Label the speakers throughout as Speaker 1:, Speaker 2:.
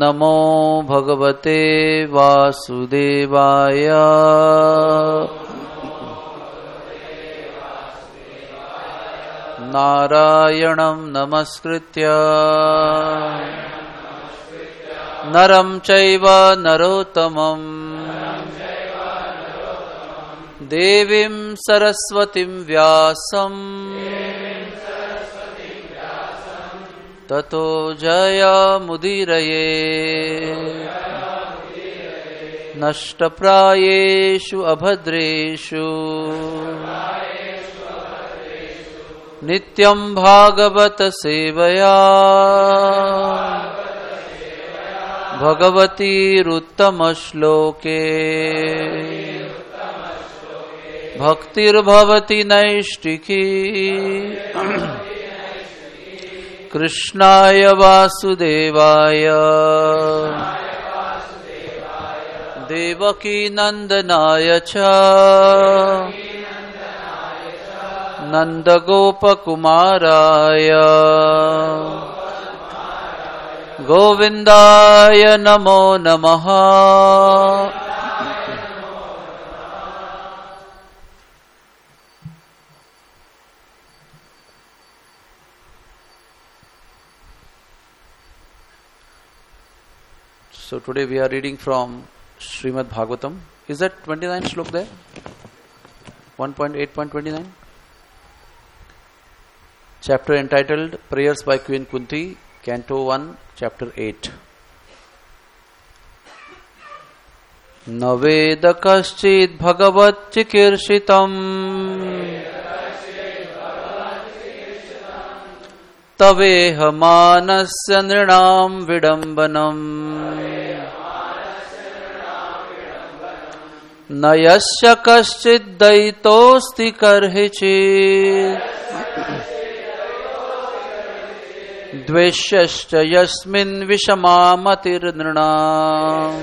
Speaker 1: नमो भगवते वासुदेवाय। नारायणं नमस्कृत्य नरं चैव नरोत्तमं देवीं सरस्वतीं व्यासं ततो जयमुदीरये। नष्टप्रायेषु अभद्रेषु नित्यं भागवत सेवया भगवतीरुत्तमश्लोके भक्तिर्भवति नैष्टिकी। कृष्णाय वासुदेवाय देवकी नंदनाय च नंदगोपकुमाराय गोविंदाय नमो नमः। So today we are reading from Srimad Bhagavatam. Is that 29 shlok there? 1.8.29? Chapter entitled Prayers by Queen Kunti, Canto 1, Chapter 8. न वेद कश्चित् भगवत् चिकीर्षितम् तवेह मानस्य नृणां विडम्बनम् न यस्य कश्चित् दयितोऽस्ति कर्हिचित् द्वेष्यश्च यस्मिन् विषमा मतिर्नृणाम्।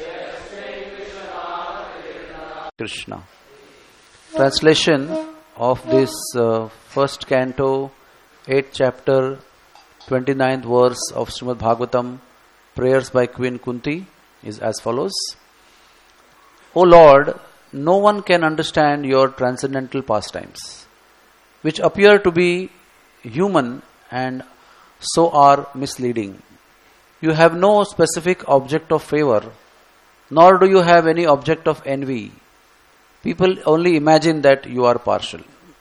Speaker 1: Krishna. Translation of this first canto, 8th chapter, 29th verse of Srimad Bhagavatam, Prayers by Queen Kunti, is as follows. O Lord, no one can understand your transcendental pastimes, which appear to be human and so are misleading. You have no specific object of favor, nor do you have any object of envy. People only imagine that you are partial.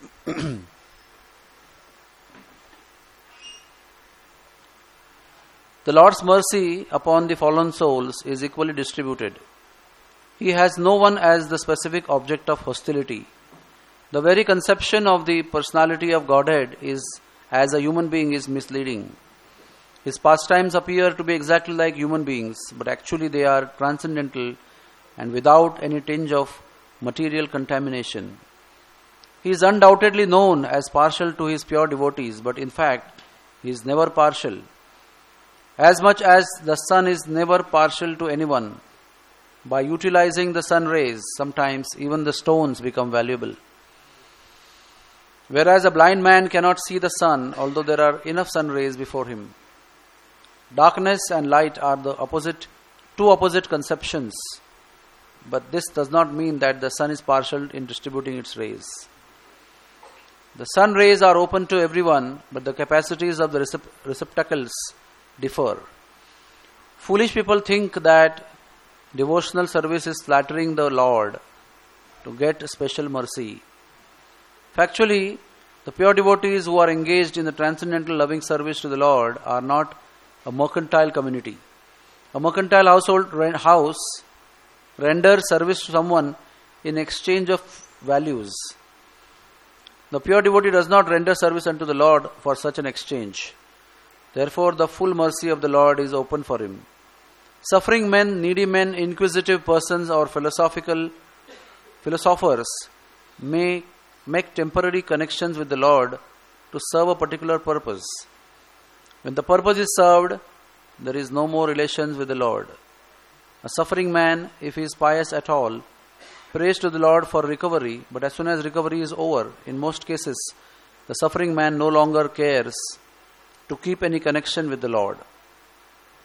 Speaker 1: The Lord's mercy upon the fallen souls is equally distributed. He has no one as the specific object of hostility. The very conception of the personality of Godhead is as a human being is misleading. His pastimes appear to be exactly like human beings, but actually they are transcendental and without any tinge of material contamination. He is undoubtedly known as partial to his pure devotees, but in fact, he is never partial. As much as the sun is never partial to anyone, by utilizing the sun rays, sometimes even the stones become valuable. Whereas a blind man cannot see the sun, although there are enough sun rays before him. Darkness and light are the two opposite conceptions, but this does not mean that the sun is partial in distributing its rays. The sun rays are open to everyone, but the capacities of the receptacles differ. Foolish people think that devotional service is flattering the Lord to get special mercy. Factually, the pure devotees who are engaged in the transcendental loving service to the Lord are not a mercantile community. A mercantile house renders service to someone in exchange of values. The pure devotee does not render service unto the Lord for such an exchange. Therefore, the full mercy of the Lord is open for him. Suffering men, needy men, inquisitive persons, or philosophers may make temporary connections with the Lord to serve a particular purpose. When the purpose is served, there is no more relations with the Lord. A suffering man, if he is pious at all, prays to the Lord for recovery, but as soon as recovery is over, in most cases, the suffering man no longer cares to keep any connection with the Lord.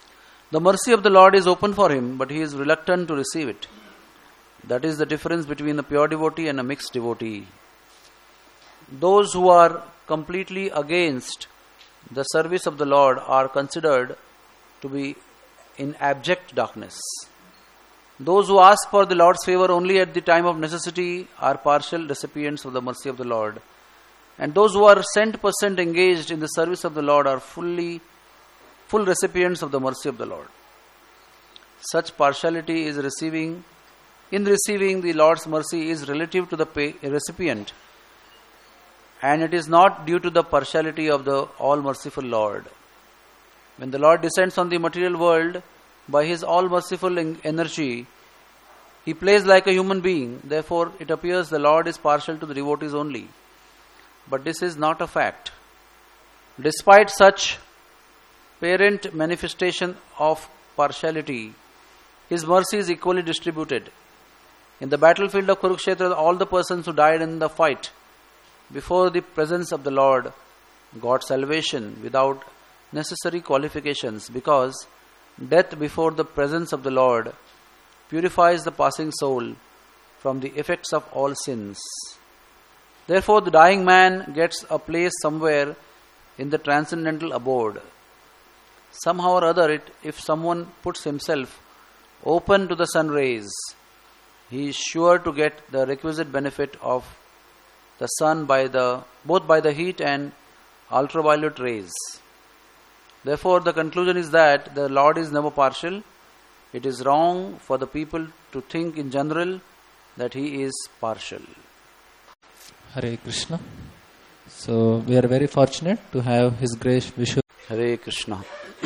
Speaker 1: The mercy of the Lord is open for him, but he is reluctant to receive it. That is the difference between a pure devotee and a mixed devotee. Those who are completely against the service of the Lord are considered to be in abject darkness. Those who ask for the Lord's favor only at the time of necessity are partial recipients of the mercy of the Lord. And those who are 100% engaged in the service of the Lord are full recipients of the mercy of the Lord. Such partiality in receiving the Lord's mercy is relative to the recipient, and it is not due to the partiality of the all-merciful Lord. When the Lord descends on the material world, by His all-merciful energy, He plays like a human being. Therefore, it appears the Lord is partial to the devotees only. But this is not a fact. Despite such parent manifestation of partiality, His mercy is equally distributed. In the battlefield of Kurukshetra, all the persons who died in the fight before the presence of the Lord got salvation without necessary qualifications, because death before the presence of the Lord purifies the passing soul from the effects of all sins. Therefore, the dying man gets a place somewhere in the transcendental abode. Somehow or other, if someone puts himself open to the sun rays, he is sure to get the requisite benefit of the sun both by the heat and ultraviolet rays. Therefore, the conclusion is that the Lord is never partial. It is wrong for the people to think in general that He is partial.
Speaker 2: Hare Krishna. So, we are very fortunate to have His grace Vishu.
Speaker 1: Hare Krishna.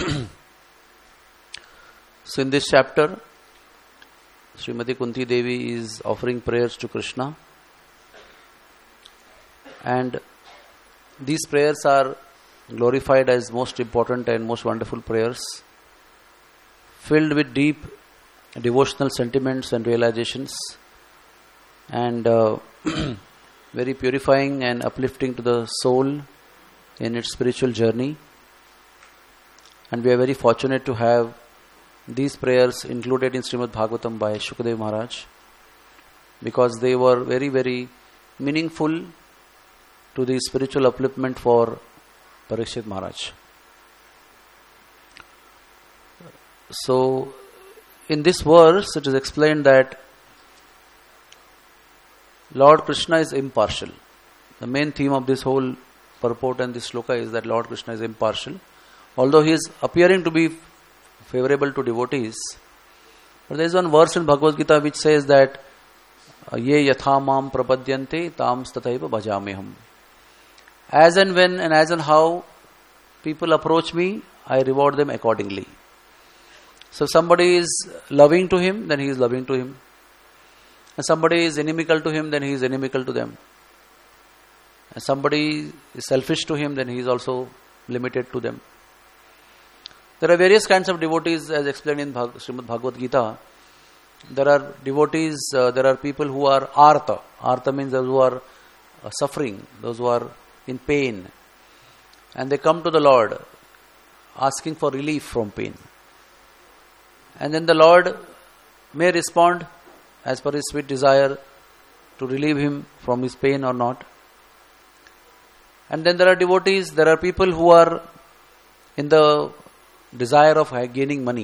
Speaker 1: So, in this chapter, Srimati Kunti Devi is offering prayers to Krishna. And these prayers are glorified as most important and most wonderful prayers, filled with deep devotional sentiments and realizations, and very purifying and uplifting to the soul in its spiritual journey. And we are very fortunate to have these prayers included in Srimad Bhagavatam by Shukadev Maharaj, because they were very, very meaningful to the spiritual upliftment for Parikshit Maharaj. So, in this verse, it is explained that Lord Krishna is impartial. The main theme of this whole purport and this sloka is that Lord Krishna is impartial. Although He is appearing to be favorable to devotees, but there is one verse in Bhagavad Gita which says that Ye yatha mam prapadyante tam stataiva bhajameham. As and when and as and how people approach me, I reward them accordingly. So if somebody is loving to Him, then He is loving to him. And somebody is inimical to Him, then He is inimical to them. And somebody is selfish to Him, then He is also limited to them. There are various kinds of devotees, as explained in Srimad Bhagavad Gita. There are devotees, there are people who are artha. Artha means those who are suffering, those who are in pain. And they come to the Lord asking for relief from pain. And then the Lord may respond as per His sweet desire to relieve him from his pain or not. And then there are devotees, there are people who are in the desire of gaining money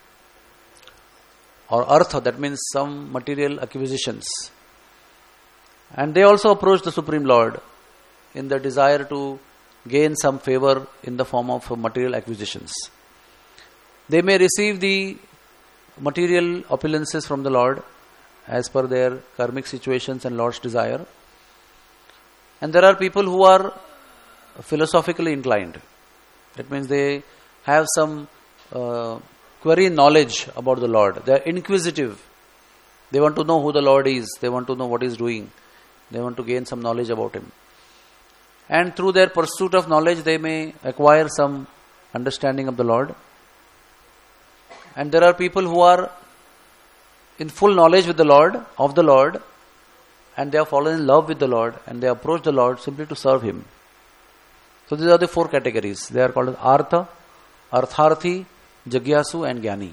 Speaker 1: or artha, that means some material acquisitions. And they also approach the Supreme Lord in the desire to gain some favor in the form of material acquisitions. They may receive the material opulences from the Lord as per their karmic situations and Lord's desire. And there are people who are philosophically inclined. That means they have some query knowledge about the Lord. They are inquisitive. They want to know who the Lord is. They want to know what He is doing. They want to gain some knowledge about Him. And through their pursuit of knowledge, they may acquire some understanding of the Lord. And there are people who are in full knowledge with the Lord, of the Lord, and they have fallen in love with the Lord, and they approach the Lord simply to serve Him. So these are the four categories. They are called as Artha, Artharthi, Jagyasu and Jnani.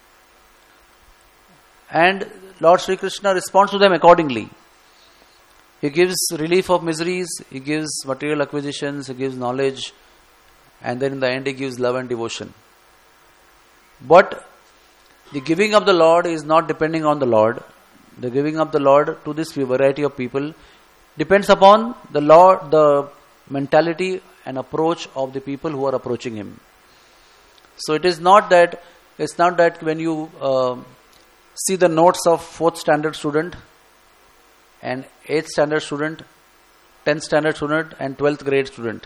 Speaker 1: And Lord Sri Krishna responds to them accordingly. He gives relief of miseries, He gives material acquisitions, He gives knowledge, and then in the end He gives love and devotion. But the giving of the Lord is not depending on the Lord. The giving of the Lord to this variety of people depends upon the Lord, the mentality and approach of the people who are approaching Him. So it's not that when you see the notes of 4th standard student and 8th standard student, 10th standard student and 12th grade student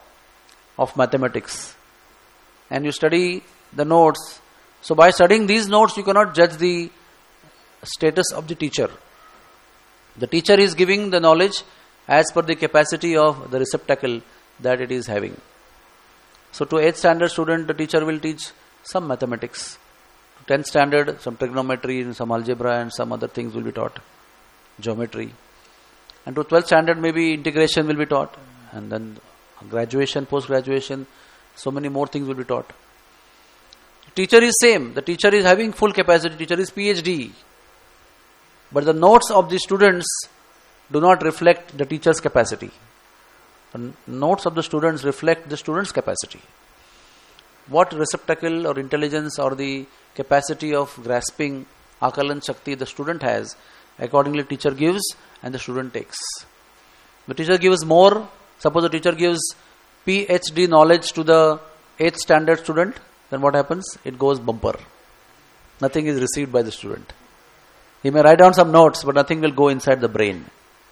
Speaker 1: of mathematics, and you study the notes. So by studying these notes, you cannot judge the status of the teacher. The teacher is giving the knowledge as per the capacity of the receptacle that it is having. So to 8th standard student, the teacher will teach some mathematics. To 10th standard, some trigonometry and some algebra and some other things will be taught. Geometry. And to 12th standard, maybe integration will be taught. And then graduation, post-graduation, so many more things will be taught. Teacher is same. The teacher is having full capacity. Teacher is PhD. But the notes of the students do not reflect the teacher's capacity. The notes of the students reflect the student's capacity. What receptacle or intelligence or the capacity of grasping Akalan Shakti the student has, accordingly teacher gives and the student takes. The teacher gives more. Suppose the teacher gives PhD knowledge to the 8th standard student, then what happens? It goes bumper. Nothing is received by the student. He may write down some notes, but nothing will go inside the brain.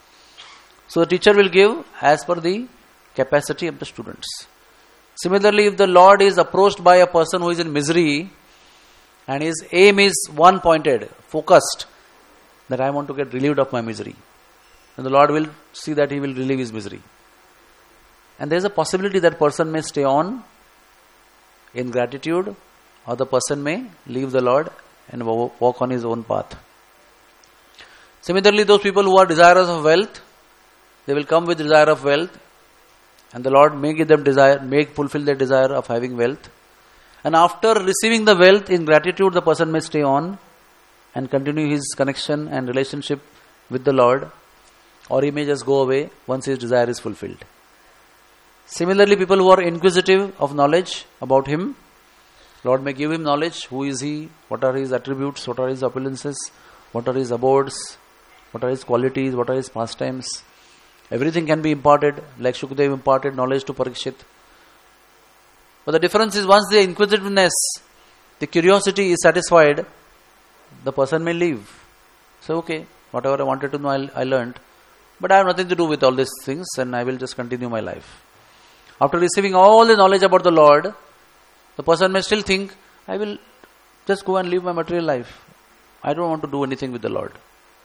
Speaker 1: So the teacher will give as per the capacity of the students. Similarly, if the Lord is approached by a person who is in misery and his aim is one-pointed, focused, that I want to get relieved of my misery, then the Lord will see that He will relieve his misery. And there is a possibility that person may stay on in gratitude, or the person may leave the Lord and walk on his own path. Similarly, those people who are desirous of wealth, they will come with desire of wealth, and the Lord may give them desire, may fulfill their desire of having wealth. And after receiving the wealth, in gratitude, the person may stay on and continue his connection and relationship with the Lord, or he may just go away once his desire is fulfilled. Similarly, people who are inquisitive of knowledge about Him, Lord may give him knowledge. Who is He? What are His attributes? What are His opulences? What are His abodes? What are His qualities? What are His pastimes? Everything can be imparted, like Shukdev imparted knowledge to Parikshit. But the difference is, once the inquisitiveness, the curiosity is satisfied, the person may leave. So, okay, whatever I wanted to know, I learned. But I have nothing to do with all these things, and I will just continue my life. After receiving all the knowledge about the Lord, the person may still think, I will just go and live my material life. I don't want to do anything with the Lord.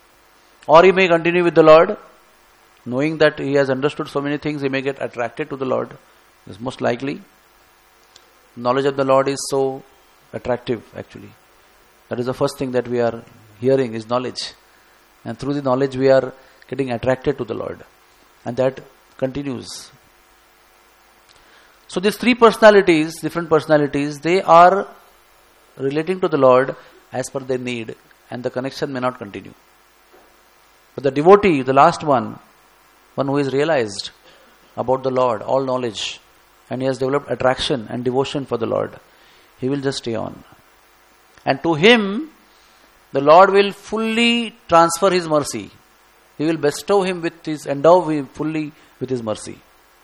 Speaker 1: Or he may continue with the Lord, knowing that he has understood so many things, he may get attracted to the Lord. It's most likely. Knowledge of the Lord is so attractive, actually. That is the first thing that we are hearing, is knowledge. And through the knowledge we are getting attracted to the Lord. And that continues. So these three personalities, different personalities, they are relating to the Lord as per their need, and the connection may not continue. But the devotee, the last one who is realized about the Lord, all knowledge, and he has developed attraction and devotion for the Lord, he will just stay on. And to him, the Lord will fully transfer His mercy. He will bestow him with His, endow him fully with His mercy.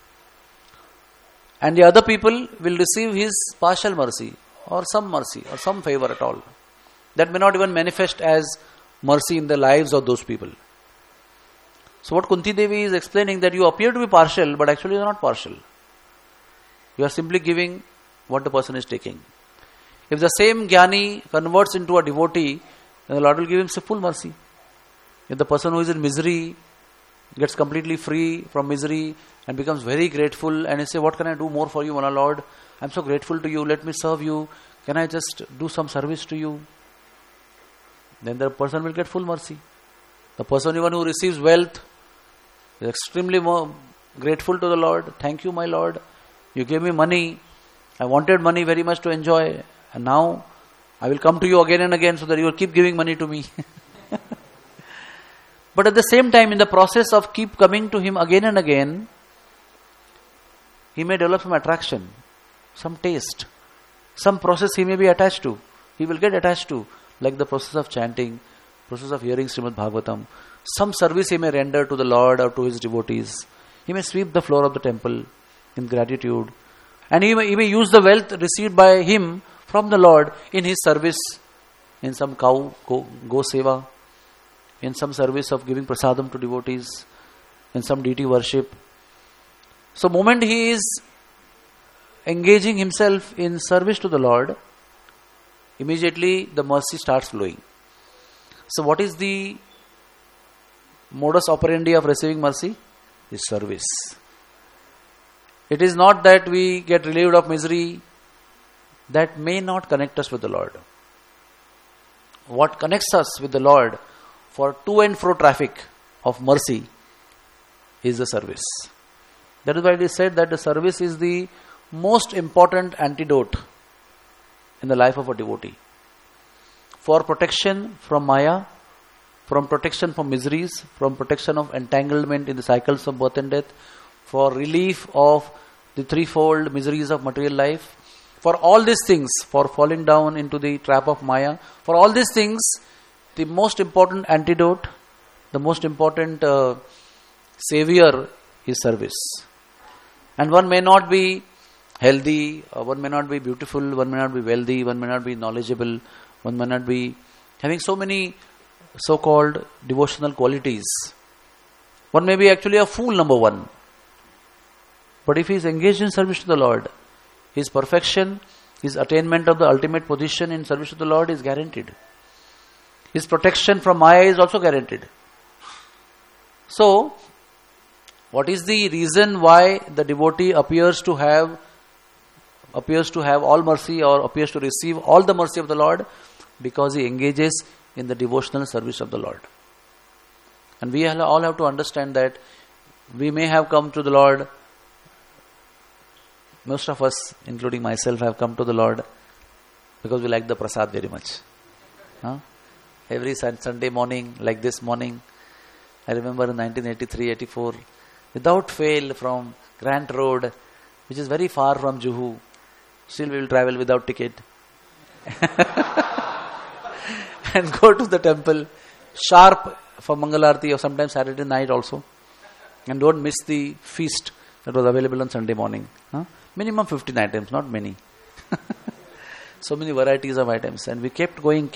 Speaker 1: And the other people will receive His partial mercy, or some favor at all. That may not even manifest as mercy in the lives of those people. So what Kunti Devi is explaining, that you appear to be partial, but actually you are not partial. You are simply giving what the person is taking. If the same Jnani converts into a devotee, then the Lord will give him full mercy. If the person who is in misery gets completely free from misery and becomes very grateful, and he say, what can I do more for you, my Lord? I am so grateful to you, let me serve you. Can I just do some service to you? Then the person will get full mercy. The person even who receives wealth is extremely more grateful to the Lord. Thank you, my Lord. You gave me money. I wanted money very much to enjoy, And now I will come to you again and again so that you will keep giving money to me. But at the same time, in the process of keep coming to him again and again, he may develop some attraction, some taste, some process he may be attached to. He will get attached to, like the process of chanting, process of hearing Srimad Bhagavatam. Some service he may render to the Lord or to his devotees. He may sweep the floor of the temple in gratitude. And he may use the wealth received by him from the Lord in his service, in some go seva, in some service of giving prasadam to devotees, in some deity worship. So moment he is engaging himself in service to the Lord, immediately the mercy starts flowing. So what is the modus operandi of receiving mercy? Is service. It is not that we get relieved of misery. That may not connect us with the Lord. What connects us with the Lord for to and fro traffic of mercy is the service. That is why it is said that the service is the most important antidote in the life of a devotee. For protection from Maya, from protection from miseries, from protection of entanglement in the cycles of birth and death, for relief of the threefold miseries of material life, for all these things, for falling down into the trap of Maya, for all these things, the most important antidote, the most important savior is service. And one may not be healthy, one may not be beautiful, one may not be wealthy, one may not be knowledgeable, one may not be having so many so-called devotional qualities. One may be actually a fool, number one. But if he is engaged in service to the Lord, his perfection, his attainment of the ultimate position in service to the Lord is guaranteed. His protection from Maya is also guaranteed. So, what is the reason why the devotee appears to have all mercy or appears to receive all the mercy of the Lord? Because he engages in the devotional service of the Lord. And we all have to understand that we may have come to the Lord. Most of us, including myself, have come to the Lord because we like the prasad very much. Every Sunday morning, like this morning, I remember in 1983-84, without fail from Grant Road, which is very far from Juhu, still we will travel without ticket and go to the temple sharp for Mangalarti or sometimes Saturday night also, and don't miss the feast that was available on Sunday morning. Minimum 15 items, not many. So many varieties of items, and we kept going.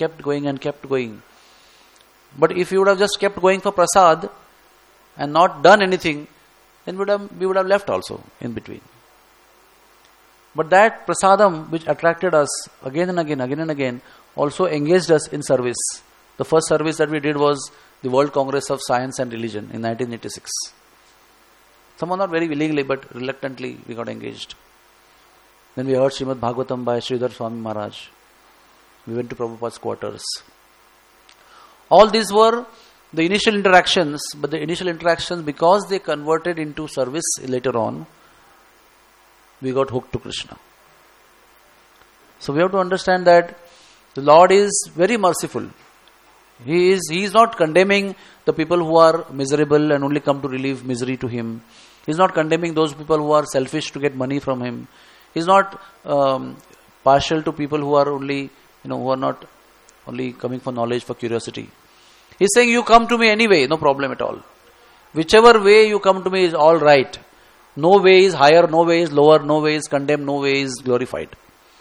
Speaker 1: But if you would have just kept going for prasad and not done anything, then we would have left also in between. But that prasadam which attracted us again and again, also engaged us in service. The first service that we did was the World Congress of Science and Religion in 1986. Someone not very willingly but reluctantly we got engaged. Then we heard Srimad Bhagavatam by Sridhar Swami Maharaj. We went to Prabhupada's quarters. All these were the initial interactions, but the initial interactions, because they converted into service later on, we got hooked to Krishna. So we have to understand that the Lord is very merciful. He is not condemning the people who are miserable and only come to relieve misery to Him. He is not condemning those people who are selfish to get money from Him. He is not partial to people who are only, who are not only coming for knowledge, for curiosity. He is saying, you come to me anyway, no problem at all. Whichever way you come to me is all right. No way is higher, no way is lower, no way is condemned, no way is glorified.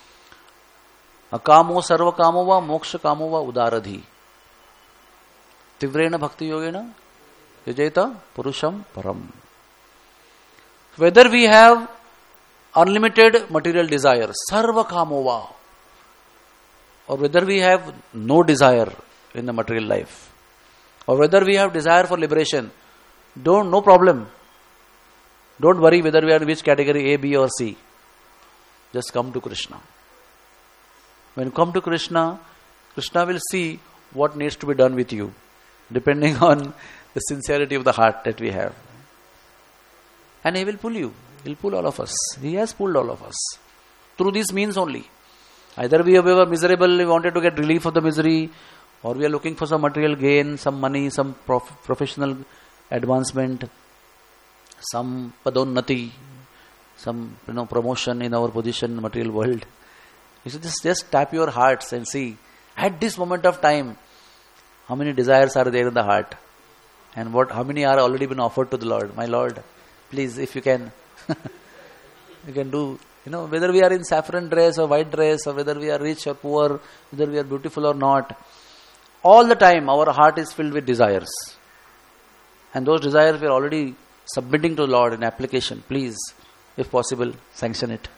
Speaker 1: Akamo sarva kamo va moksha kamo va udaradhi. Tivrena bhakti yogena yajeta purusham param. Whether we have unlimited material desire, sarva kamo va, or whether we have no desire in the material life, or whether we have desire for liberation, no problem. Don't worry whether we are in which category, A, B or C. Just come to Krishna. When you come to Krishna, Krishna will see what needs to be done with you, depending on the sincerity of the heart that we have. And He will pull you. He will pull all of us. He has pulled all of us through these means only. Either we were miserable, we wanted to get relief of the misery, or we are looking for some material gain, some money, some professional advancement, some padonnati, some promotion in our position, material world. You should just tap your hearts and see, at this moment of time, how many desires are there in the heart, and how many are already been offered to the Lord. My Lord, please, if you can, you can do. Whether we are in saffron dress or white dress, or whether we are rich or poor, whether we are beautiful or not, all the time our heart is filled with desires. And those desires we are already submitting to the Lord in application. Please, if possible, sanction it.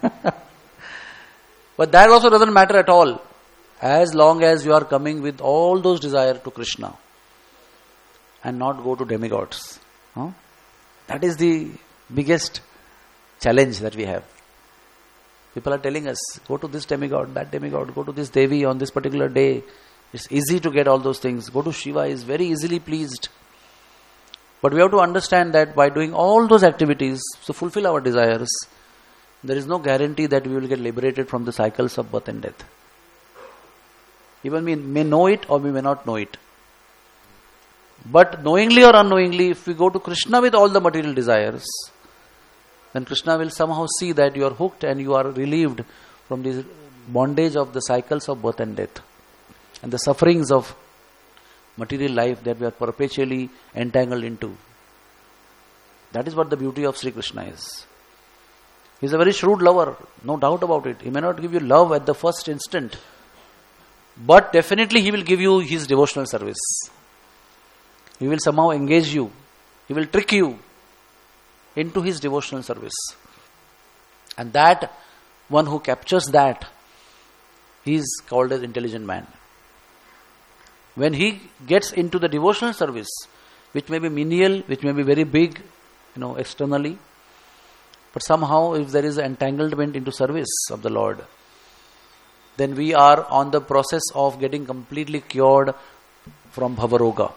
Speaker 1: But that also doesn't matter at all, as long as you are coming with all those desires to Krishna and not go to demigods. That is the biggest challenge that we have. People are telling us, go to this demigod, that demigod, go to this Devi on this particular day. It's easy to get all those things. Go to Shiva, is very easily pleased. But we have to understand that by doing all those activities to fulfill our desires, there is no guarantee that we will get liberated from the cycles of birth and death. Even we may know it or we may not know it. But knowingly or unknowingly, if we go to Krishna with all the material desires, then Krishna will somehow see that you are hooked and you are relieved from this bondage of the cycles of birth and death and the sufferings of material life that we are perpetually entangled into. That is what the beauty of Sri Krishna is. He is a very shrewd lover, no doubt about it. He may not give you love at the first instant, but definitely he will give you his devotional service. He will somehow engage you. He will trick you into his devotional service. And that one who captures that, he is called as intelligent man. When he gets into the devotional service, which may be menial, which may be very big, externally, but somehow if there is an entanglement into service of the Lord, then we are on the process of getting completely cured from Bhavaroga.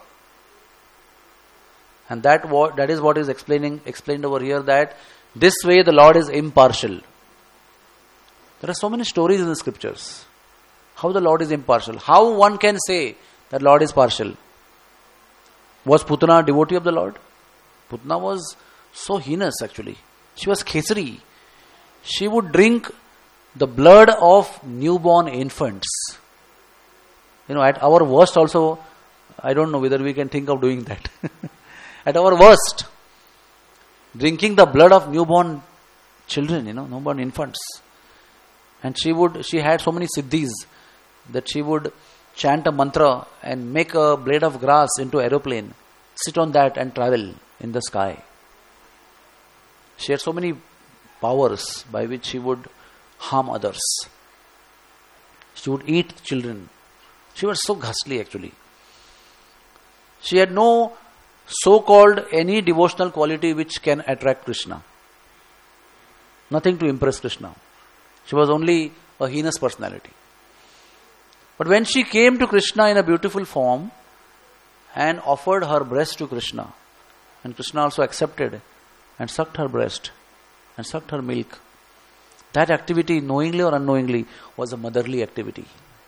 Speaker 1: And that is what is explained over here, that this way the Lord is impartial. There are so many stories in the scriptures. How the Lord is impartial. How one can say that Lord is partial. Was Putana a devotee of the Lord? Putana was so heinous actually. She was khesari. She would drink the blood of newborn infants. At our worst also, I don't know whether we can think of doing that. At our worst, drinking the blood of newborn children, newborn infants. And she had so many siddhis that she would chant a mantra and make a blade of grass into aeroplane, sit on that and travel in the sky. She had so many powers by which she would harm others. She would eat children. She was so ghastly actually. She had no so-called any devotional quality which can attract Krishna. Nothing to impress Krishna. She was only a heinous personality. But when she came to Krishna in a beautiful form and offered her breast to Krishna, and Krishna also accepted and sucked her breast and sucked her milk, that activity, knowingly or unknowingly, was a motherly activity.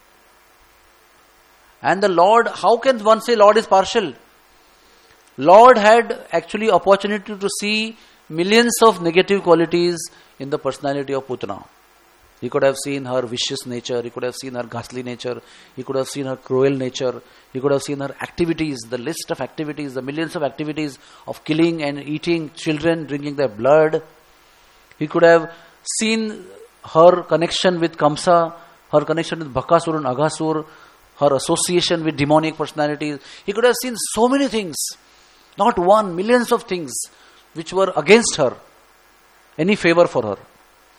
Speaker 1: And the Lord, how can one say Lord is partial? Lord had actually opportunity to see millions of negative qualities in the personality of Putana. He could have seen her vicious nature, he could have seen her ghastly nature, he could have seen her cruel nature, he could have seen her activities, the list of activities, the millions of activities of killing and eating children, drinking their blood. He could have seen her connection with Kamsa, her connection with Bhakasur and Aghasur, her association with demonic personalities. He could have seen so many things, not one, millions of things which were against her, any favor for her.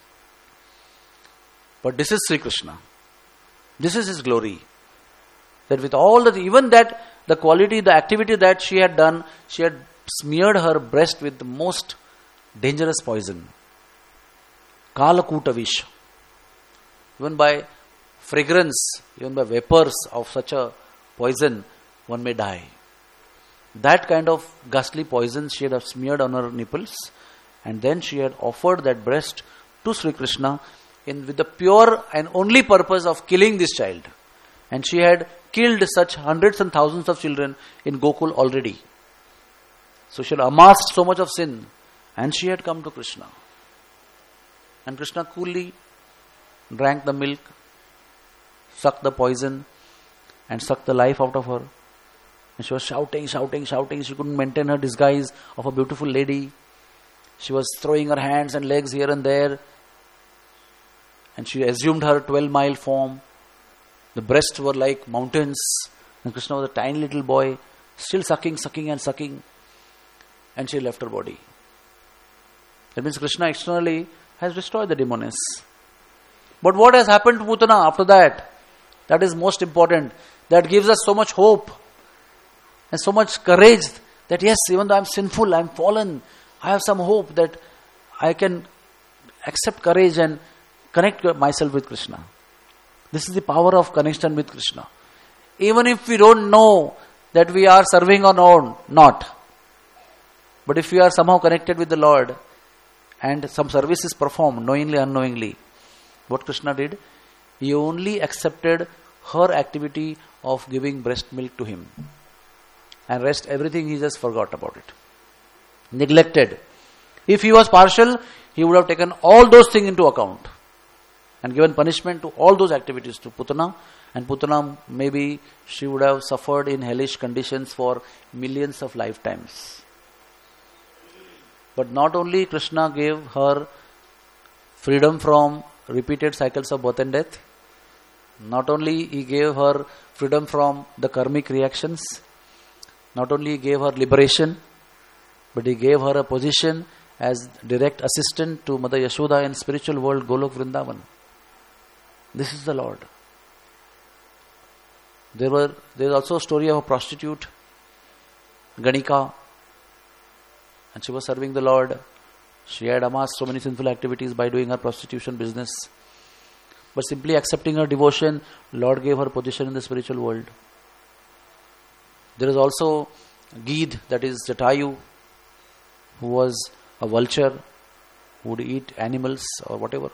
Speaker 1: But this is Sri Krishna. This is his glory. That with all that, even that, the quality, the activity that she had done, she had smeared her breast with the most dangerous poison. Kalakuta Vish. Even by fragrance, even by vapors of such a poison, one may die. That kind of ghastly poison she had smeared on her nipples, and then she had offered that breast to Sri Krishna with the pure and only purpose of killing this child. And she had killed such hundreds and thousands of children in Gokul already. So she had amassed so much of sin, and she had come to Krishna. And Krishna coolly drank the milk, sucked the poison, and sucked the life out of her. And she was shouting. She couldn't maintain her disguise of a beautiful lady. She was throwing her hands and legs here and there. And she assumed her 12-mile form. The breasts were like mountains. And Krishna was a tiny little boy, still sucking. And she left her body. That means Krishna externally has destroyed the demoness. But what has happened to Putana after that? That is most important. That gives us so much hope and so much courage that yes, even though I am sinful, I am fallen, I have some hope that I can accept courage and connect myself with Krishna. This is the power of connection with Krishna. Even if we don't know that we are serving or not. But if we are somehow connected with the Lord and some service is performed, knowingly, unknowingly, what Krishna did, he only accepted her activity of giving breast milk to him. And rest, everything he just forgot about it. Neglected. If he was partial, he would have taken all those things into account and given punishment to all those activities to Putana. And Putana, maybe she would have suffered in hellish conditions for millions of lifetimes. But not only Krishna gave her freedom from repeated cycles of birth and death, not only he gave her freedom from the karmic reactions, not only he gave her liberation, but he gave her a position as direct assistant to Mother Yashoda in spiritual world Golok Vrindavan. This is the Lord. There is also a story of a prostitute, Ganika, and she was serving the Lord. She had amassed so many sinful activities by doing her prostitution business. But simply accepting her devotion, Lord gave her position in the spiritual world. There is also Geed, that is Jatayu, who was a vulture, who would eat animals or whatever.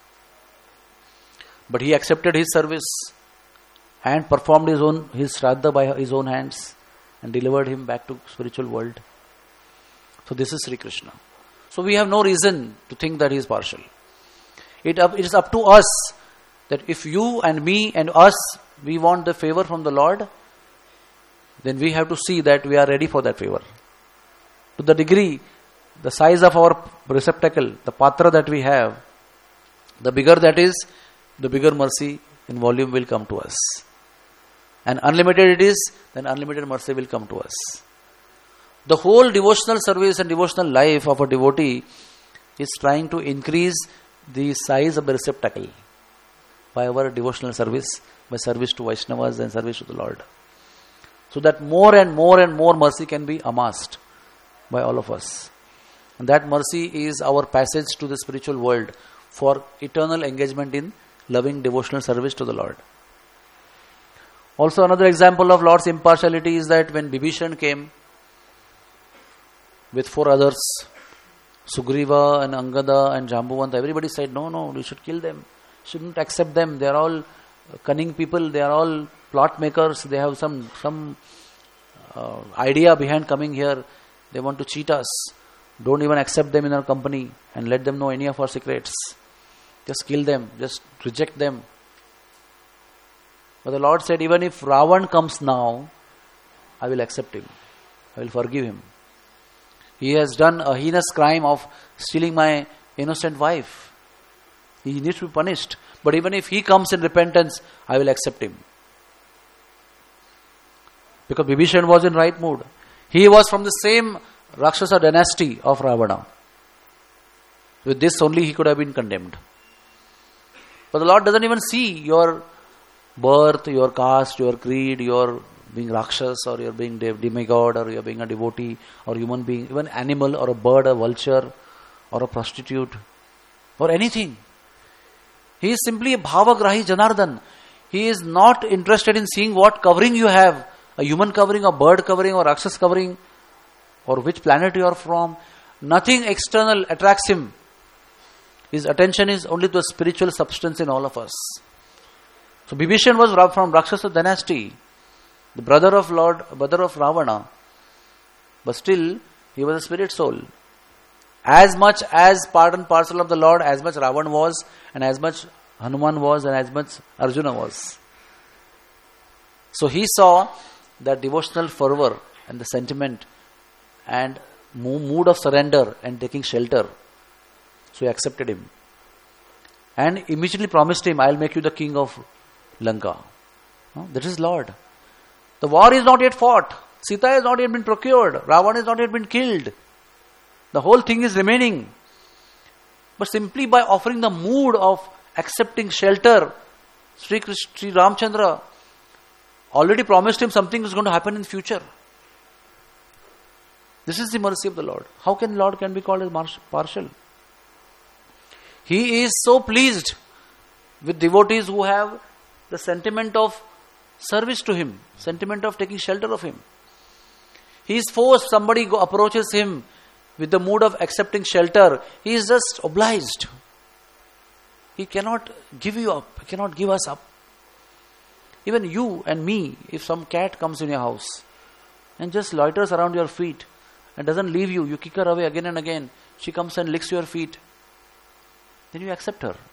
Speaker 1: But he accepted his service and performed his Shraddha by his own hands and delivered him back to spiritual world. So this is Sri Krishna. So we have no reason to think that he is partial. It is up to us that if you and me and us, we want the favor from the Lord, then we have to see that we are ready for that favor. To the degree, the size of our receptacle, the patra that we have, the bigger that is, the bigger mercy in volume will come to us. And unlimited it is, then unlimited mercy will come to us. The whole devotional service and devotional life of a devotee is trying to increase the size of the receptacle by our devotional service, by service to Vaishnavas and service to the Lord. So that more and more mercy can be amassed by all of us. And that mercy is our passage to the spiritual world for eternal engagement in loving devotional service to the Lord. Also another example of Lord's impartiality is that when Bibhishan came with 4 others, Sugriva and Angada and Jambuvanta, everybody said, no, we should kill them. Shouldn't accept them. They are all cunning people. They are all plot makers. They have some idea behind coming here. They want to cheat us. Don't even accept them in our company and let them know any of our secrets. Just kill them. Just reject them. But the Lord said, even if Ravan comes now, I will accept him. I will forgive him. He has done a heinous crime of stealing my innocent wife. He needs to be punished. But even if he comes in repentance, I will accept him. Because Bibhishan was in right mood. He was from the same Rakshasa dynasty of Ravana. With this only he could have been condemned. But the Lord doesn't even see your birth, your caste, your creed, your being Rakshas, or you're being demigod, or you're being a devotee, or human being, even animal, or a bird, a vulture, or a prostitute, or anything. He is simply a Bhavagrahi Janardhan. He is not interested in seeing what covering you have, a human covering, a bird covering, or Rakshas covering, or which planet you are from. Nothing external attracts him. His attention is only to a spiritual substance in all of us. So Bibhishan was from Rakshasa dynasty, the brother of Ravana, but still he was a spirit soul. As much as part and parcel of the Lord, as much Ravan was, and as much Hanuman was, and as much Arjuna was. So he saw that devotional fervor and the sentiment and mood of surrender and taking shelter. So he accepted him. And immediately promised him, I'll make you the king of Lanka. That is Lord. The war is not yet fought. Sita has not yet been procured. Ravan has not yet been killed. The whole thing is remaining. But simply by offering the mood of accepting shelter, Sri Ramchandra already promised him something is going to happen in the future. This is the mercy of the Lord. How can Lord be called as partial? He is so pleased with devotees who have the sentiment of service to Him, sentiment of taking shelter of Him. He is forced, somebody approaches him with the mood of accepting shelter, he is just obliged. He cannot give you up, he cannot give us up. Even you and me, if some cat comes in your house and just loiters around your feet and doesn't leave you, you kick her away again and again, she comes and licks your feet, then you accept her.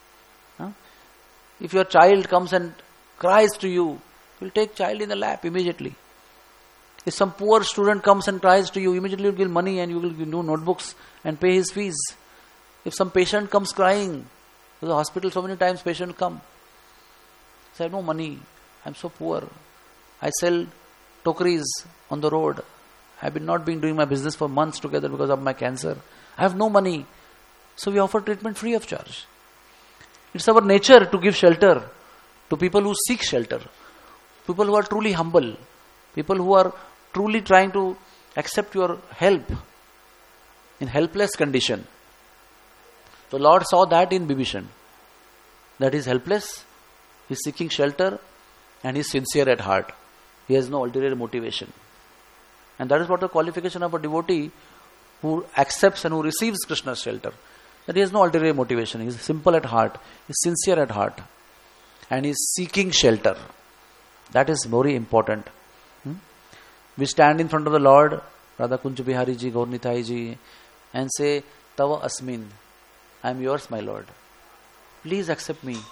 Speaker 1: If your child comes and cries to you, you'll take child in the lap immediately. If some poor student comes and cries to you, immediately you'll give money and you will do notebooks and pay his fees. If some patient comes crying, to the hospital so many times patient come. Say, I have no money, I'm so poor. I sell tokeries on the road. I've not been doing my business for months together because of my cancer. I have no money. So we offer treatment free of charge. It's our nature to give shelter to people who seek shelter. People who are truly humble. People who are truly trying to accept your help in helpless condition. So Lord saw that in Bibhishan. That he is helpless, he is seeking shelter, and he is sincere at heart. He has no ulterior motivation. And that is what the qualification of a devotee who accepts and who receives Krishna's shelter. That he has no ulterior motivation. He is simple at heart, he is sincere at heart, and he is seeking shelter. That is very important. We stand in front of the Lord, Radha Kunj Bihari ji, Gaur Nitai ji, and say, Tava Asmin, I am yours, my Lord. Please accept me.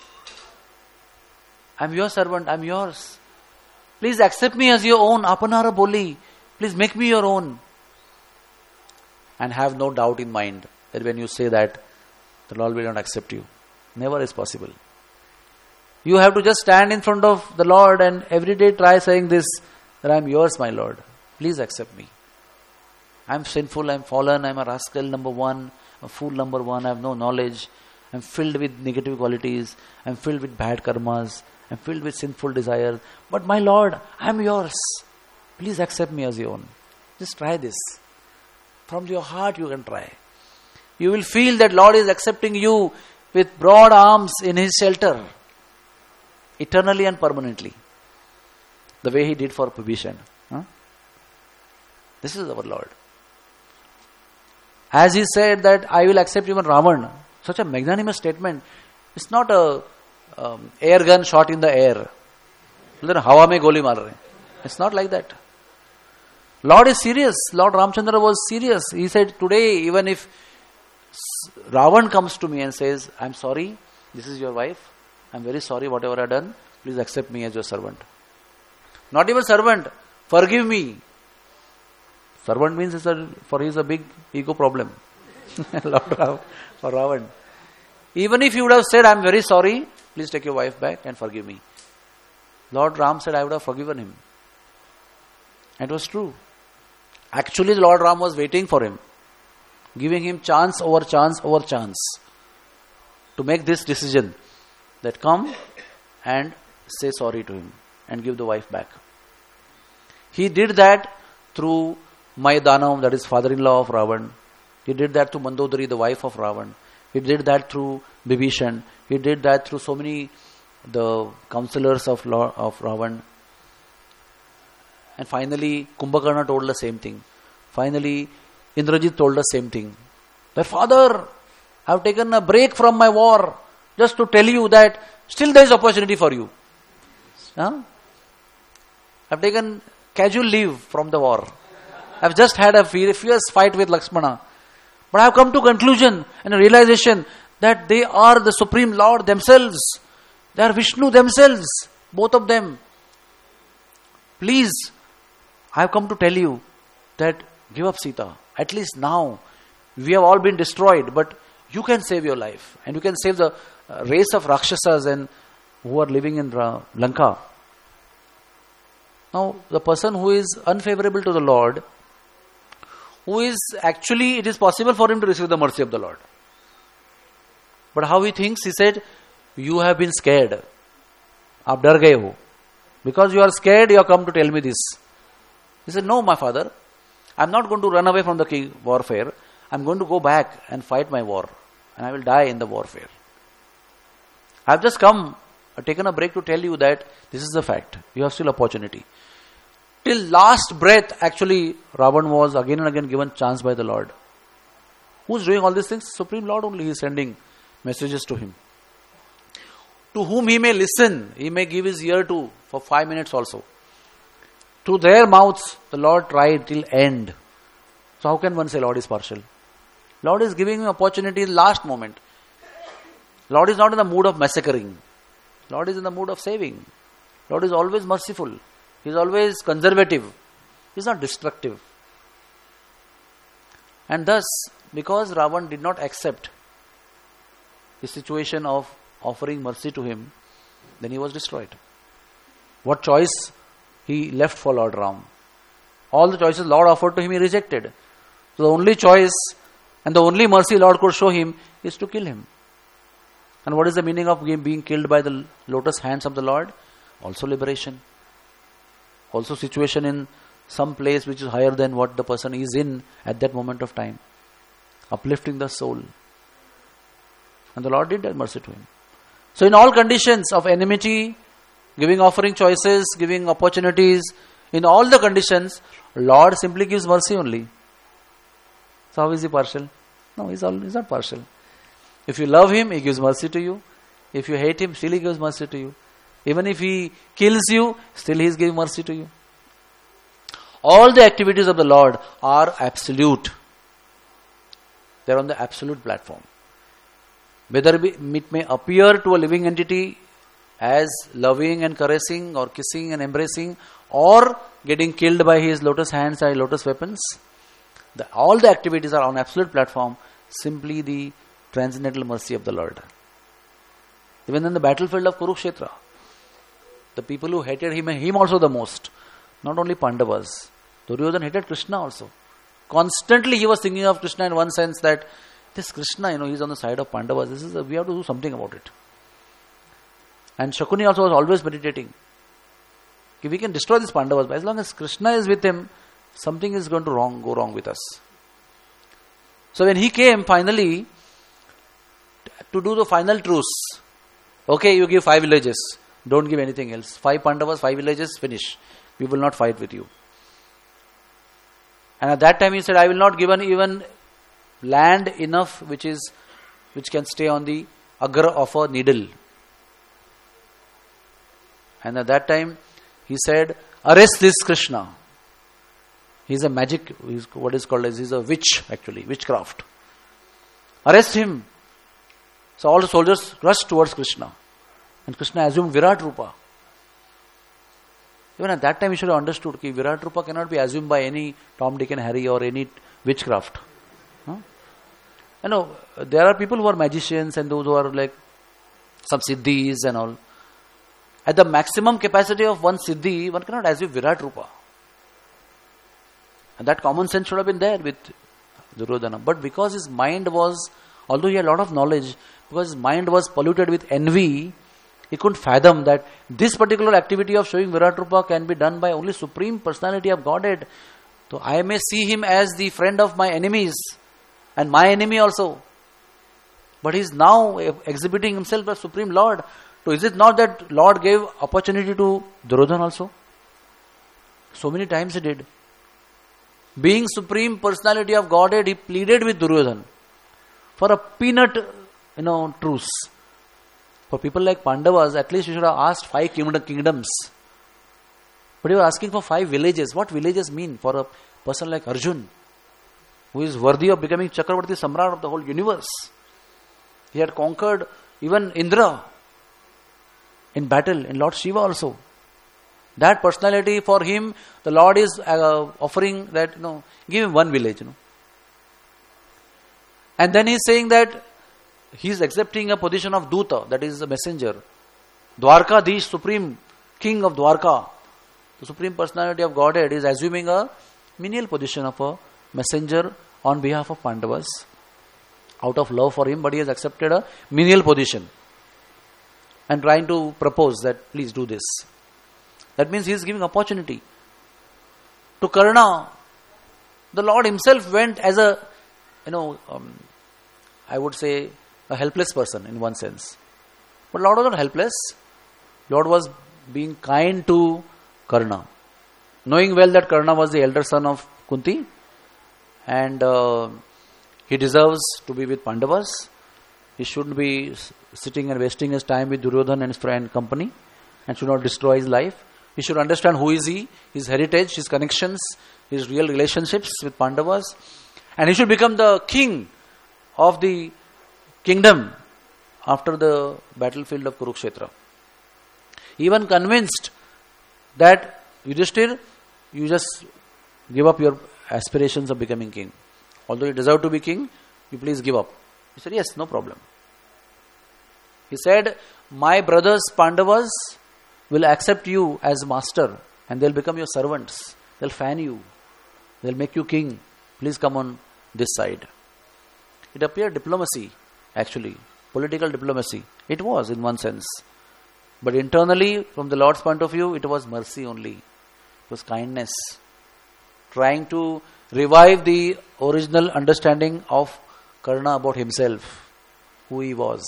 Speaker 1: I am your servant, I am yours. Please accept me as your own, Apanara Boli. Please make me your own. And have no doubt in mind that when you say that, the Lord will not accept you. Never is possible. You have to just stand in front of the Lord and every day try saying this, that I am yours, my Lord. Please accept me. I am sinful, I am fallen, I am a rascal number one, a fool number one, I have no knowledge, I am filled with negative qualities, I am filled with bad karmas, I am filled with sinful desires. But my Lord, I am yours. Please accept me as your own. Just try this. From your heart you can try. You will feel that Lord is accepting you with broad arms in His shelter. Eternally and permanently. The way He did for Bibhishan. This is our Lord. As He said that I will accept even Ravan. Such a magnanimous statement. It's not a air gun shot in the air. Hawa mein goli maar rahe. It's not like that. Lord is serious. Lord Ramchandra was serious. He said, today even if Ravan comes to me and says, I'm sorry, this is your wife. I'm very sorry whatever I've done. Please accept me as your servant. Not even servant. Forgive me. Servant means he is a big ego problem. For Ravan. Even if you would have said, I'm very sorry, please take your wife back and forgive me. Lord Ram said, I would have forgiven him. And it was true. Actually, Lord Ram was waiting for him. Giving him chance over chance over chance. To make this decision. That come and say sorry to him. And give the wife back. He did that through Maydanam, that is father-in-law of Ravan. He did that through Mandodari, the wife of Ravan. He did that through Bibhishan. He did that through so many the counselors of Ravan. And finally, Kumbhakarna told the same thing. Finally, Indrajit told the same thing. That father, I have taken a break from my war just to tell you that still there is opportunity for you. Huh? I have taken casual leave from the war. I have just had a fierce fight with Lakshmana. But I have come to conclusion and a realization that they are the Supreme Lord themselves. They are Vishnu themselves, both of them. Please, I have come to tell you that give up Sita. At least now, we have all been destroyed, but you can save your life. And you can save the race of Rakshasas and who are living in Lanka. Now, the person who is unfavorable to the Lord, who is actually, it is possible for him to receive the mercy of the Lord. But how he thinks, he said, you have been scared. Aap dar gaye ho. Because you are scared, you have come to tell me this. He said, no, my father, I am not going to run away from the warfare. I am going to go back and fight my war. And I will die in the warfare. I have just come, taken a break to tell you that this is the fact. You have still opportunity. Till last breath, actually, Ravan was again and again given chance by the Lord. Who is doing all these things? Supreme Lord only. He is sending messages to him. To whom he may listen, he may give his ear to for 5 minutes also. Through their mouths, the Lord tried till end. So how can one say Lord is partial? Lord is giving him opportunity in last moment. Lord is not in the mood of massacring. Lord is in the mood of saving. Lord is always merciful. He is always conservative. He is not destructive. And thus, because Ravan did not accept the situation of offering mercy to him, then he was destroyed. What choice he left for Lord Ram? All the choices Lord offered to him, he rejected. So the only choice and the only mercy Lord could show him is to kill him. And what is the meaning of being killed by the lotus hands of the Lord? Also liberation. Also situation in some place which is higher than what the person is in at that moment of time. Uplifting the soul. And the Lord did that mercy to him. So in all conditions of enmity, giving offering choices, giving opportunities, in all the conditions, Lord simply gives mercy only. So how is he partial? No, he's not partial. If you love him, he gives mercy to you. If you hate him, still he gives mercy to you. Even if he kills you, still he is giving mercy to you. All the activities of the Lord are absolute. They are on the absolute platform. Whether it may appear to a living entity as loving and caressing or kissing and embracing or getting killed by his lotus hands or lotus weapons, all the activities are on absolute platform, simply the transcendental mercy of the Lord. Even in the battlefield of Kurukshetra, the people who hated him also the most, not only Pandavas. Duryodhana hated Krishna also. Constantly he was thinking of Krishna in one sense that this Krishna, he's on the side of Pandavas. We have to do something about it. And Shakuni also was always meditating. We can destroy this Pandavas, but as long as Krishna is with him, something is going to go wrong with us. So when he came finally to do the final truce, okay, you give 5 villages, don't give anything else. 5 Pandavas, 5 villages, finish. We will not fight with you. And at that time he said, I will not give even land enough which can stay on the agra of a needle. And at that time he said, arrest this Krishna. He's a magic, what is called as, he's a witch actually, witchcraft. Arrest him. So all the soldiers rushed towards Krishna. And Krishna assumed Virat Rupa. Even at that time he should have understood that Virat Rupa cannot be assumed by any Tom, Dick and Harry or any witchcraft. There are people who are magicians and those who are like some siddhis and all. At the maximum capacity of one siddhi, one cannot assume Virat Rupa. And that common sense should have been there with Duryodhana. But because his mind was, although he had a lot of knowledge, because his mind was polluted with envy, he couldn't fathom that this particular activity of showing Virat Rupa can be done by only Supreme Personality of Godhead. So I may see him as the friend of my enemies and my enemy also. But he is now exhibiting himself as Supreme Lord. So is it not that Lord gave opportunity to Duryodhana also? So many times he did. Being Supreme Personality of Godhead, he pleaded with Duryodhana. for a peanut, truce. For people like Pandavas, at least you should have asked 5 kingdoms. But you are asking for 5 villages. What villages mean for a person like Arjun, who is worthy of becoming Chakravarti Samrat of the whole universe? He had conquered even Indra in battle, in Lord Shiva also. That personality, for him, the Lord is offering that, give him 1 village. And then he is saying that he is accepting a position of Duta, that is a messenger. Dwarkadish, supreme king of Dwarka, the supreme personality of Godhead, is assuming a menial position of a messenger on behalf of Pandavas, out of love for him, but he has accepted a menial position and trying to propose that please do this. That means he is giving opportunity. To Karna, the Lord himself went as a, I would say, a helpless person in one sense. But Lord was not helpless. Lord was being kind to Karna, knowing well that Karna was the elder son of Kunti, and he deserves to be with Pandavas. He shouldn't be sitting and wasting his time with Duryodhana and his friend company, and should not destroy his life. He should understand who is he, his heritage, his connections, his real relationships with Pandavas, and he should become the king of the kingdom after the battlefield of Kurukshetra. Even convinced that Yudhishthir, you just give up your aspirations of becoming king. Although you deserve to be king, you please give up. He said, yes, no problem. He said, my brothers Pandavas will accept you as master and they'll become your servants. They'll fan you. They'll make you king. Please come on this side. It appeared diplomacy, actually. Political diplomacy. It was in one sense. But internally, from the Lord's point of view, it was mercy only. It was kindness. Trying to revive the original understanding of Karna about himself, who he was.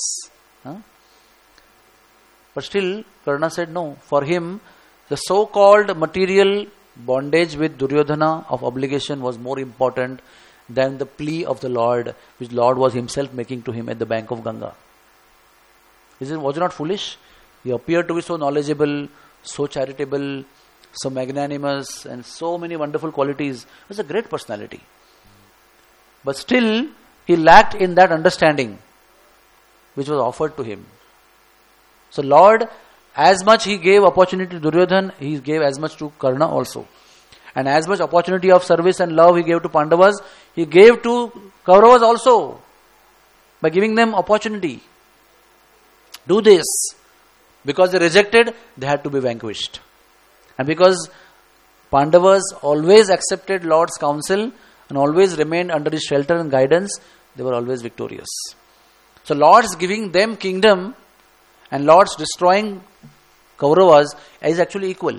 Speaker 1: But still, Karna said no. For him, the so-called material bondage with Duryodhana of obligation was more important than the plea of the Lord, which Lord was himself making to him at the bank of Ganga. Was he not foolish? He appeared to be so knowledgeable, so charitable, so magnanimous, and so many wonderful qualities. He was a great personality. But still, he lacked in that understanding which was offered to him. So Lord, as much he gave opportunity to Duryodhana, he gave as much to Karna also. And as much opportunity of service and love he gave to Pandavas, he gave to Kauravas also, by giving them opportunity. Do this. Because they rejected, they had to be vanquished. And because Pandavas always accepted Lord's counsel and always remained under his shelter and guidance, they were always victorious. So Lord's giving them kingdom and Lord's destroying Kauravas is actually equal.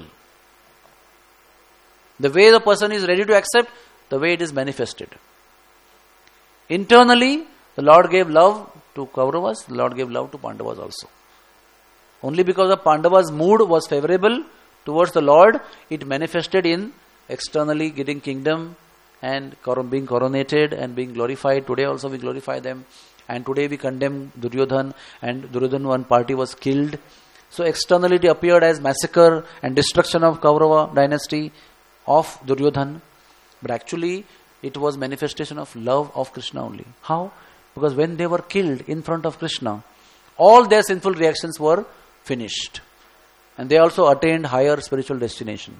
Speaker 1: The way the person is ready to accept, the way it is manifested. Internally, the Lord gave love to Kauravas, the Lord gave love to Pandavas also. Only because of Pandavas' mood was favorable towards the Lord, it manifested in externally getting kingdom and being coronated and being glorified. Today also we glorify them. And today we condemn Duryodhana, and Duryodhana one party was killed. So externally it appeared as massacre and destruction of Kaurava dynasty of Duryodhana. But actually it was manifestation of love of Krishna only. How? Because when they were killed in front of Krishna, all their sinful reactions were finished. And they also attained higher spiritual destination.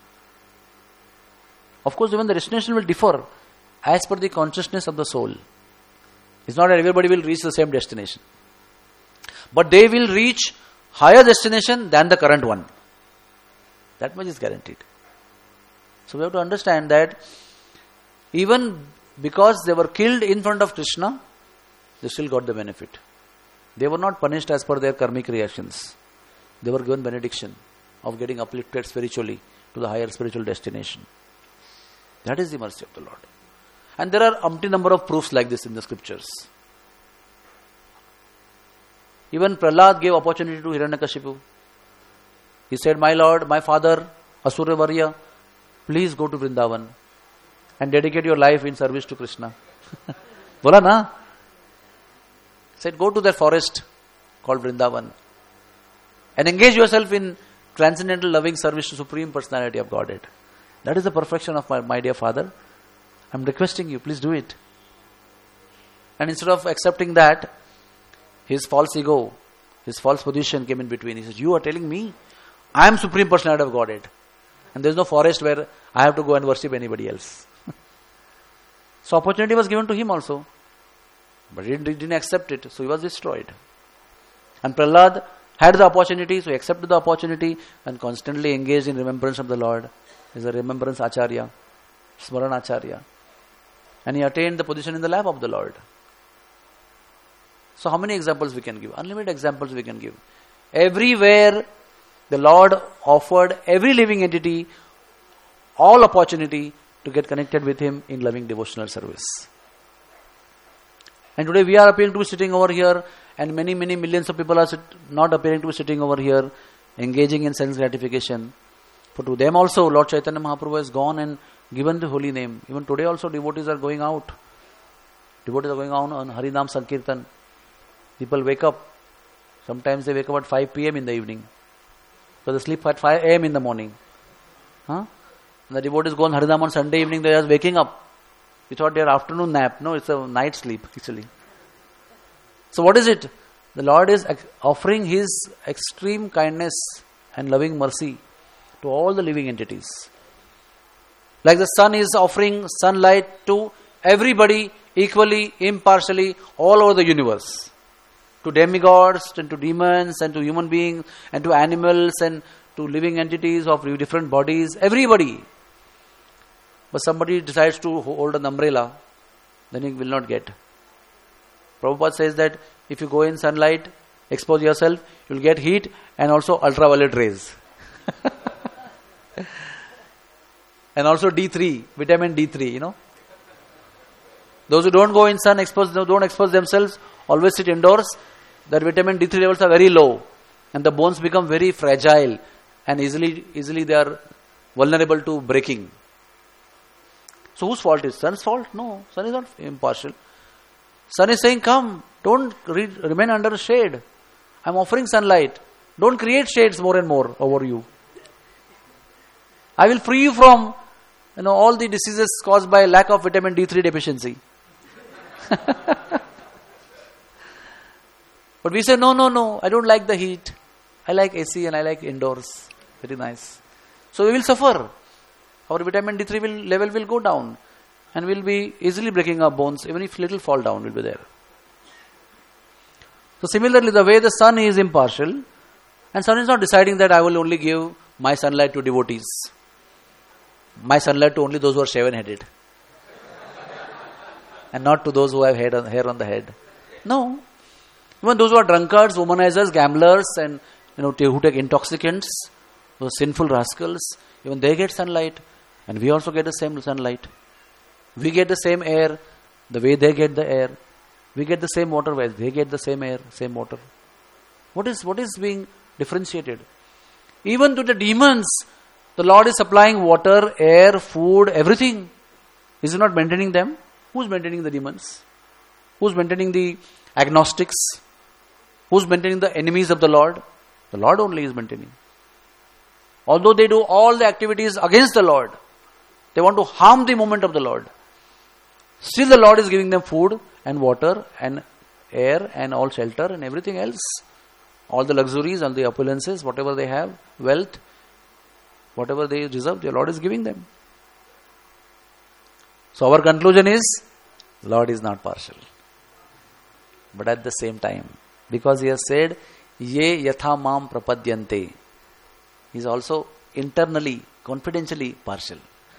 Speaker 1: Of course, even the destination will differ as per the consciousness of the soul. It's not that everybody will reach the same destination. But they will reach higher destination than the current one. That much is guaranteed. So we have to understand that even because they were killed in front of Krishna, they still got the benefit. They were not punished as per their karmic reactions. They were given benediction of getting uplifted spiritually to the higher spiritual destination. That is the mercy of the Lord. And there are umpty number of proofs like this in the scriptures. Even Prahlad gave opportunity to Hiranyakashipu. He said, my Lord, my father, Asura Varya, please go to Vrindavan and dedicate your life in service to Krishna. Bola na? Said, go to that forest called Vrindavan and engage yourself in transcendental loving service to Supreme Personality of Godhead. That is the perfection of my dear father. I am requesting you, please do it. And instead of accepting that, his false ego, his false position came in between. He says, you are telling me I am Supreme Personality of Godhead and there is no forest where I have to go and worship anybody else. So opportunity was given to him also. But he didn't accept it, so he was destroyed. And Prahlad had the opportunity, so he accepted the opportunity and constantly engaged in remembrance of the Lord. He is a remembrance Acharya, Smaran Acharya. And he attained the position in the lap of the Lord. So how many examples we can give? Unlimited examples we can give. Everywhere the Lord offered every living entity all opportunity to get connected with Him in loving devotional service. And today we are appearing to be sitting over here, and many millions of people are not appearing to be sitting over here, engaging in sense gratification. For to them also, Lord Chaitanya Mahaprabhu has gone and given the holy name. Even today also devotees are going out. Devotees are going on Harinam Sankirtan. People wake up. Sometimes they wake up at 5 p.m. in the evening. So they sleep at 5 a.m. in the morning. And the devotees go on Harinam on Sunday evening, they are waking up. We thought their afternoon nap. No, it's a night sleep actually. So what is it? The Lord is offering His extreme kindness and loving mercy to all the living entities. Like the sun is offering sunlight to everybody equally, impartially, all over the universe. To demigods and to demons and to human beings and to animals and to living entities of different bodies, everybody. But somebody decides to hold an umbrella, then he will not get. Prabhupada says that if you go in sunlight, expose yourself, you will get heat and also ultraviolet rays. And also D3, vitamin D3, Those who don't go in sun, don't expose themselves, always sit indoors, their vitamin D3 levels are very low and the bones become very fragile and easily they are vulnerable to breaking. So whose fault is sun's fault? No, sun is not impartial. Sun is saying, come, don't remain under shade. I am offering sunlight. Don't create shades more and more over you. I will free you from all the diseases caused by lack of vitamin D3 deficiency. But we say, no, I don't like the heat. I like AC and I like indoors. Very nice. So we will suffer. Our vitamin D3 level will go down and we'll be easily breaking our bones. Even if little fall down will be there. So similarly, the way the sun is impartial, and sun is not deciding that I will only give my sunlight to devotees. My sunlight to only those who are shaven-headed. And not to those who have hair on the head. No. Even those who are drunkards, womanizers, gamblers, and who take intoxicants, those sinful rascals, even they get sunlight. And we also get the same sunlight. We get the same air, the way they get the air. We get the same water, where they get the same air, same water. What is being differentiated? Even to the demons, the Lord is supplying water, air, food, everything. Is He not maintaining them? Who's maintaining the demons? Who's maintaining the agnostics? Who's maintaining the enemies of the Lord? The Lord only is maintaining. Although they do all the activities against the Lord, they want to harm the movement of the Lord. Still the Lord is giving them food and water and air and all shelter and everything else. All the luxuries, all the opulences, whatever they have, wealth, whatever they deserve, the Lord is giving them. So our conclusion is, Lord is not partial. But at the same time, because He has said, Ye yatha mam prapadyante, He is also internally, confidentially partial.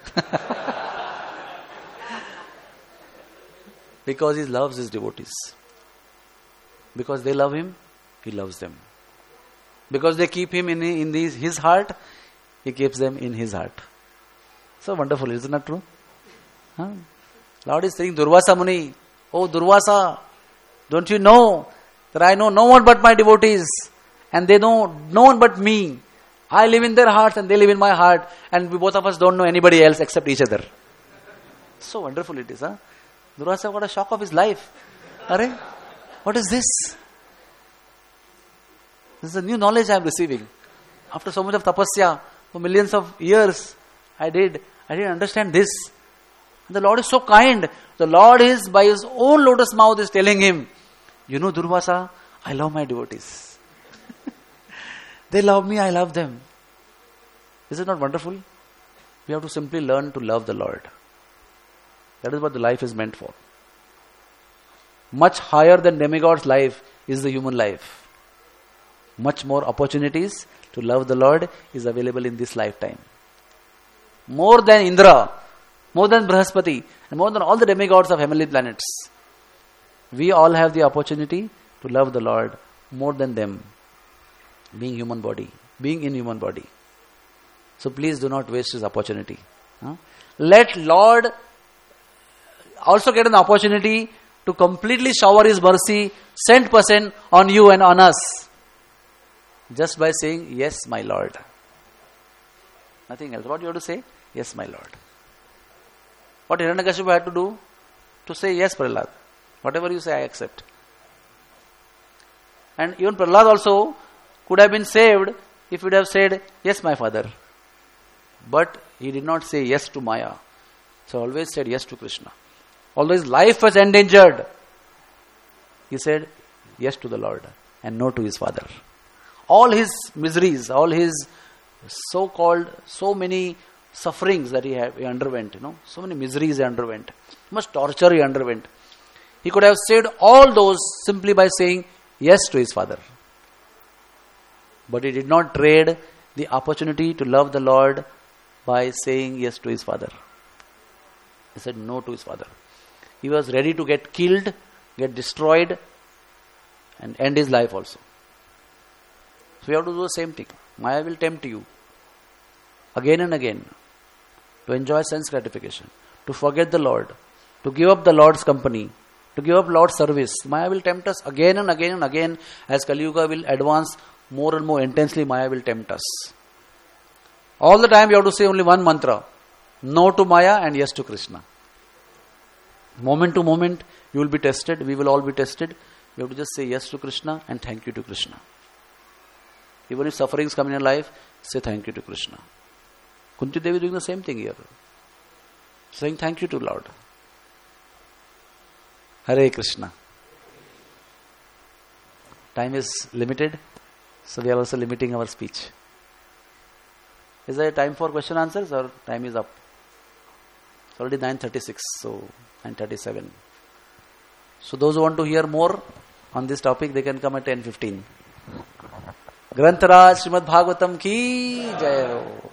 Speaker 1: Because He loves His devotees. Because they love Him, He loves them. Because they keep Him in His heart, He keeps them in His heart. So wonderful, isn't that true? Lord is saying, Durvasa Muni, oh Durvasa, don't you know that I know no one but my devotees and they know no one but me. I live in their hearts and they live in my heart, and we both of us don't know anybody else except each other. So wonderful it is, Durvasa got a shock of his life. What is this? This is a new knowledge I am receiving. After so much of tapasya, for millions of years, I didn't understand this. And the Lord is so kind. The Lord is, by His own lotus mouth, is telling him, you know, Durvasa, I love my devotees. They love me, I love them. Is it not wonderful? We have to simply learn to love the Lord. That is what the life is meant for. Much higher than demigod's life is the human life. Much more opportunities to love the Lord is available in this lifetime. More than Indra, more than Brahaspati, and more than all the demigods of heavenly planets. We all have the opportunity to love the Lord more than them, being in human body. So please do not waste this opportunity. Let Lord also get an opportunity to completely shower His mercy, 100% on you and on us. Just by saying, yes, my Lord. Nothing else. What you have to say? Yes, my Lord. What Hiranyakashipu had to do? To say, yes, Prahlad. Whatever you say, I accept. And even Prahlad also could have been saved if he would have said, yes, my father. But he did not say yes to Maya. So always said yes to Krishna. Although his life was endangered, he said yes to the Lord and no to his father. All his miseries, all his so many sufferings that he underwent, so many miseries he underwent, much torture he underwent. He could have said all those simply by saying yes to his father. But he did not trade the opportunity to love the Lord by saying yes to his father. He said no to his father. He was ready to get killed, get destroyed, and end his life also. So we have to do the same thing. Maya will tempt you again and again to enjoy sense gratification, to forget the Lord, to give up the Lord's company, to give up Lord's service. Maya will tempt us again and again and again. As Kali Yuga will advance more and more intensely, Maya will tempt us. All the time you have to say only one mantra: no to Maya and yes to Krishna. Moment to moment you will be tested, we will all be tested. You have to just say yes to Krishna and thank you to Krishna. Even if sufferings come in your life, say thank you to Krishna. Kunti Devi doing the same thing here. Saying thank you to Lord. Hare Krishna. Time is limited, so we are also limiting our speech. Is there time for question answers or time is up? It's already 9:36, so 9:37. So those who want to hear more on this topic, they can come at 10:15. Grantaraj Srimad Bhagavatam ki jai ho.